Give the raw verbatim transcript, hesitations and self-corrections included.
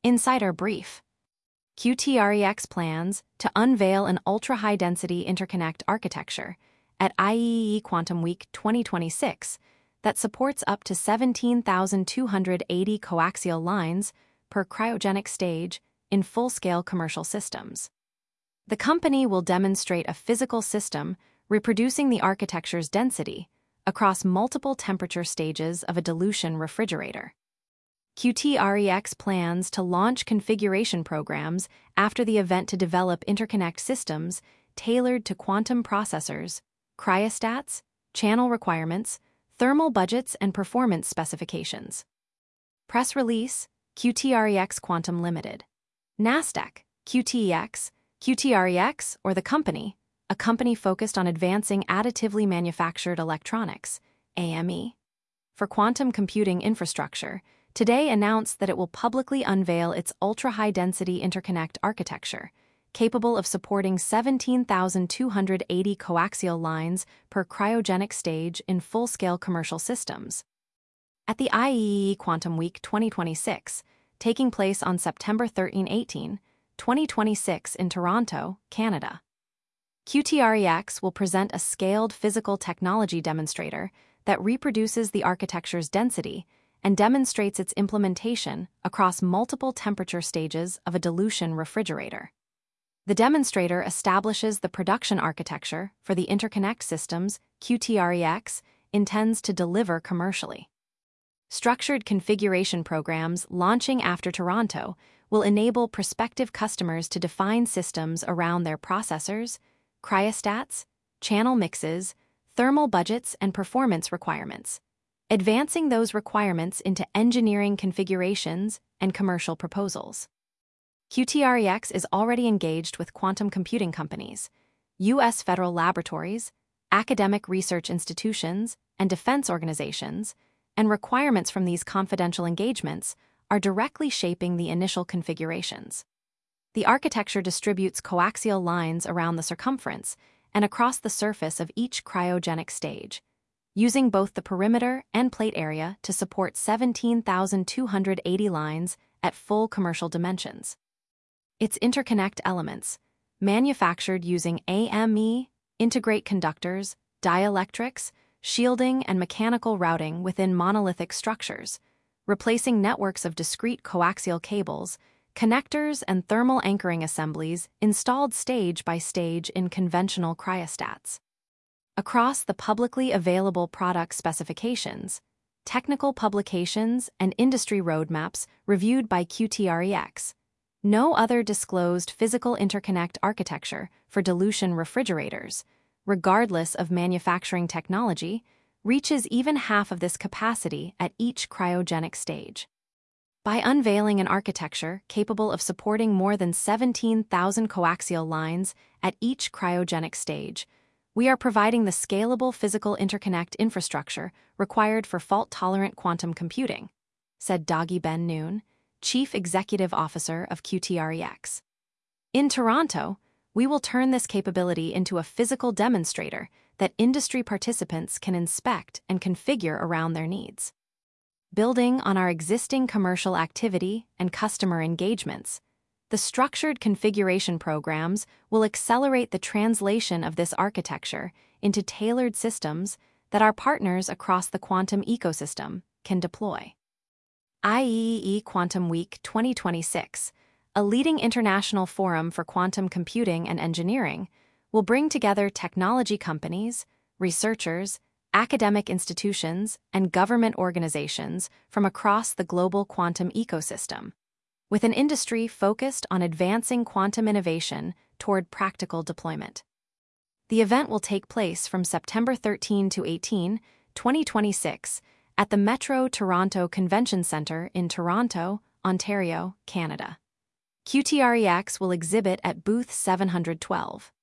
Insider Brief. Q T R E X plans to unveil an ultra-high-density interconnect architecture at I E E E Quantum Week twenty twenty-six that supports up to seventeen thousand two hundred eighty coaxial lines per cryogenic stage in full-scale commercial systems. The company will demonstrate a physical system reproducing the architecture's density across multiple temperature stages of a dilution refrigerator. Q T R E X plans to launch configuration programs after the event to develop interconnect systems tailored to quantum processors, cryostats, channel requirements, thermal budgets, and performance specifications. Press release: Q T R E X Quantum Limited. Nasdaq, Q T E X, Q T R E X, or the company, a company focused on advancing additively manufactured electronics, A M E, for quantum computing infrastructure, today announced that it will publicly unveil its ultra-high-density interconnect architecture, capable of supporting seventeen thousand two hundred eighty coaxial lines per cryogenic stage in full-scale commercial systems. At the I E E E Quantum Week twenty twenty-six, taking place on September thirteenth to eighteenth, twenty twenty-six in Toronto, Canada, Q T R E X will present a scaled physical technology demonstrator that reproduces the architecture's density and demonstrates its implementation across multiple temperature stages of a dilution refrigerator. The demonstrator establishes the production architecture for the interconnect systems Q T R E X intends to deliver commercially. Structured configuration programs launching after Toronto will enable prospective customers to define systems around their processors, cryostats, channel mixes, thermal budgets, and performance requirements, advancing those requirements into engineering configurations and commercial proposals. Q T R E X is already engaged with quantum computing companies, U S federal laboratories, academic research institutions, and defense organizations, and requirements from these confidential engagements are directly shaping the initial configurations. The architecture distributes coaxial lines around the circumference and across the surface of each cryogenic stage, using both the perimeter and plate area to support seventeen thousand two hundred eighty lines at full commercial dimensions. Its interconnect elements, manufactured using A M E, integrate conductors, dielectrics, shielding, and mechanical routing within monolithic structures, replacing networks of discrete coaxial cables, connectors, and thermal anchoring assemblies installed stage by stage in conventional cryostats. Across the publicly available product specifications, technical publications, and industry roadmaps reviewed by Q T R E X, no other disclosed physical interconnect architecture for dilution refrigerators, regardless of manufacturing technology, reaches even half of this capacity at each cryogenic stage. By unveiling an architecture capable of supporting more than seventeen thousand coaxial lines at each cryogenic stage, we are providing the scalable physical interconnect infrastructure required for fault-tolerant quantum computing, said Doggy Ben Noon, Chief Executive Officer of Q T R E X. In Toronto, we will turn this capability into a physical demonstrator that industry participants can inspect and configure around their needs. Building on our existing commercial activity and customer engagements, the structured configuration programs will accelerate the translation of this architecture into tailored systems that our partners across the quantum ecosystem can deploy. I E E E Quantum Week twenty twenty-six, a leading international forum for quantum computing and engineering, will bring together technology companies, researchers, academic institutions, and government organizations from across the global quantum ecosystem, with an industry focused on advancing quantum innovation toward practical deployment. The event will take place from September thirteenth to eighteenth, twenty twenty-six, at the Metro Toronto Convention Centre in Toronto, Ontario, Canada. Q T R E X will exhibit at booth seven hundred twelve.